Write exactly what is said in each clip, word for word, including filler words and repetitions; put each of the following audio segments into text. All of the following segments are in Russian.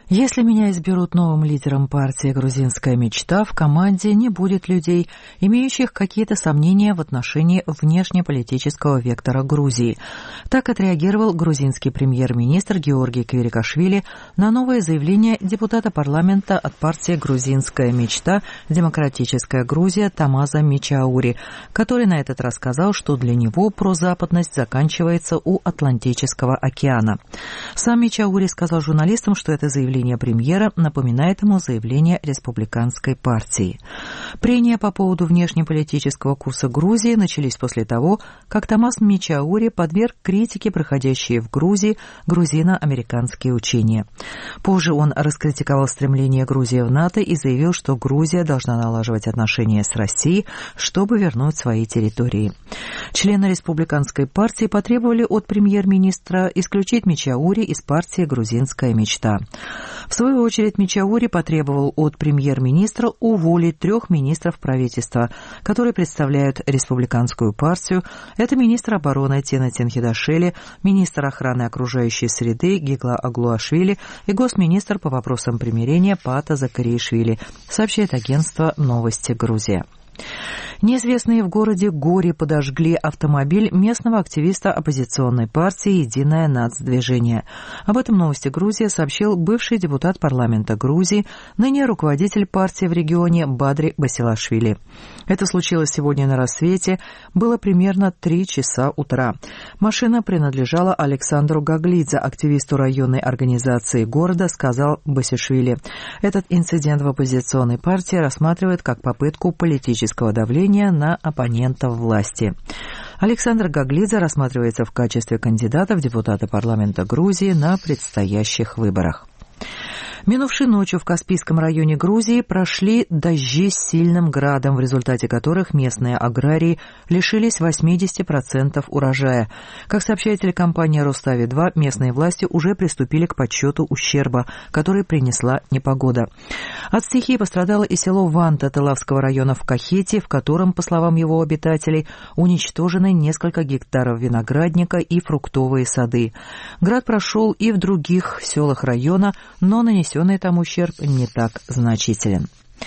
Если меня изберут новым лидером партии «Грузинская мечта», в команде не будет людей, имеющих какие-то сомнения в отношении внешнеполитического вектора Грузии. Так отреагировал грузинский премьер-министр Георгий Квирикашвили на новое заявление депутата парламента от партии «Грузинская мечта. Демократическая Грузия» Тамаза Мичаури, который на этот раз сказал, что для него прозападность заканчивается у Атлантического океана. Сам Мичаури сказал журналистам, что это заявление премьера напоминает ему заявление республиканской партии. Прения по поводу внешнеполитического курса Грузии начались после того, как Тамаз Мичаури подверг критике проходящие в Грузии грузино-американские учения. Позже он раскритиковал стремление Грузии в НАТО и заявил, что Грузия должна налаживать отношения с Россией, чтобы вернуть свои территории. Члены республиканской партии потребовали от премьер-министра исключить Мичаури из партии «Грузинская мечта». В свою очередь Мичаури потребовал от премьер-министра уволить трех министров правительства, которые представляют республиканскую партию. Это министр обороны Тинатин Хидашвили, министр охраны окружающей среды Гигла Аглуашвили и госминистр по вопросам примирения Пата Закариишвили, сообщает агентство «Новости Грузия». Неизвестные в городе Гори подожгли автомобиль местного активиста оппозиционной партии «Единое нацдвижение». Об этом «Новости Грузия» сообщил бывший депутат парламента Грузии, ныне руководитель партии в регионе Бадри Басилашвили. Это случилось сегодня на рассвете, было примерно три часа утра. Машина принадлежала Александру Гаглидзе, активисту районной организации города, сказал Басишвили. Этот инцидент в оппозиционной партии рассматривают как попытку политического давления на оппонентов власти. Александр Гаглидзе рассматривается в качестве кандидата в депутаты парламента Грузии на предстоящих выборах. Минувшей ночью в Каспийском районе Грузии прошли дожди с сильным градом, в результате которых местные аграрии лишились восемьдесят процентов урожая. Как сообщает телекомпания «Рустави-два», местные власти уже приступили к подсчету ущерба, который принесла непогода. От стихии пострадало и село Ванта Тылавского района в Кахете, в котором, по словам его обитателей, уничтожены несколько гектаров виноградника и фруктовые сады. Град прошел и в других селах района, но нанесенный там ущерб не так значителен.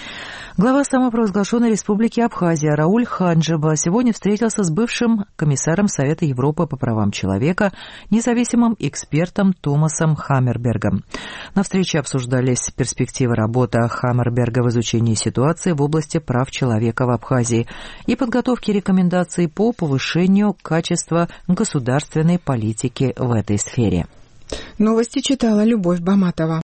Глава самопровозглашенной республики Абхазия Рауль Ханджеба сегодня встретился с бывшим комиссаром Совета Европы по правам человека, независимым экспертом Томасом Хаммербергом. На встрече обсуждались перспективы работы Хаммерберга в изучении ситуации в области прав человека в Абхазии и подготовки рекомендаций по повышению качества государственной политики в этой сфере. Новости читала Любовь Баматова.